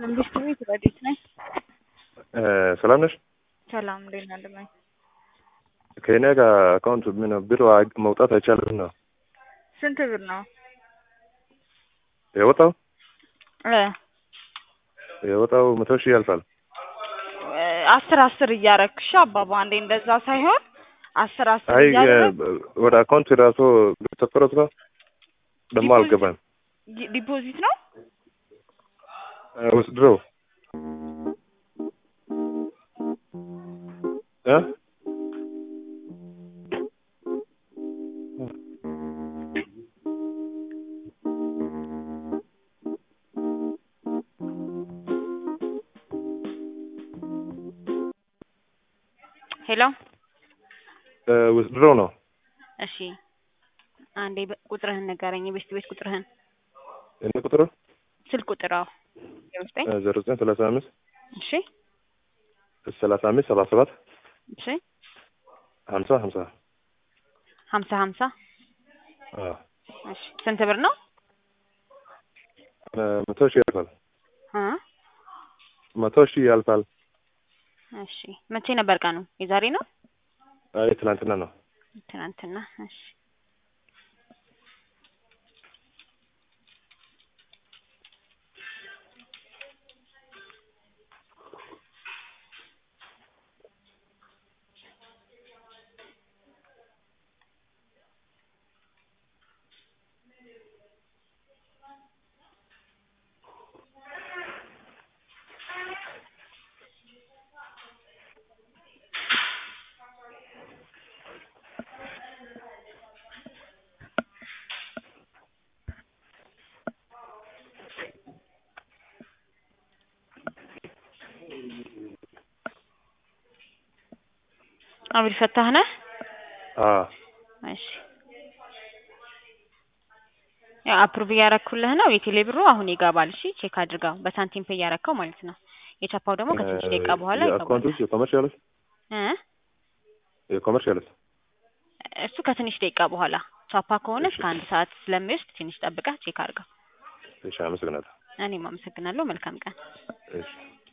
መንግስት ቤት ረዲት ነኝ። ሰላም ነሽ? ሰላም እንዴት ነህ? እንደምን ከእኔ ጋር አካውንት ምን ብር መውጣት አይቻልም ነው? ስንት ብር ነው የወጣው? እ የወጣው 100,000 ያልፋል። 10 እያረክሽ አባባ አንዴ እንደዛ ሳይሆን 10 አይ እያደረግ ወደ አካውንት ራሱ ተፈረጠ ደሞ አልገባም። ዲፖዚት ነው ወስድሮ ሄሎ ወስድሮ ነው። እሺ አንዴ ቁጥርህን ንገረኝ። ቤት ቁጥርህን እኔ ቁጥሩ ስልክ ቁጥራው 0935 እሺ 35 77 እሺ 50 50 እሺ ስንት ብር ነው? 100,000 ያልፋል። 100,000 ያልፋል። እሺ መቼ ነበር ቀኑ? የዛሬ ነው? አይ ትናንትና ነው። ትናንትና እሺ አብሪ ፈታህ ነህ? እሺ ያ አፕሩቭ ያረኩልህ ነው። የቴሌ ብሩ አሁን ይገባል። እሺ ቼክ አድርጋው። በሳንቲም ፔ ያረከው ማለት ነው። የቻፓው ደግሞ ከትንሽ ደቂቃ በኋላ ይገባል። የአካውንቱ የኮመርሻል የኮመርሻል እሱ ከትንሽ ደቂቃ በኋላ ቻፓ ከሆነ እስከ 1 ሰዓት ስለሚወስድ ትንሽ ጠብቀህ ቼክ አድርገው። እሺ አመሰግናለሁ። እኔም አመሰግናለሁ። መልካም ቀን። እሺ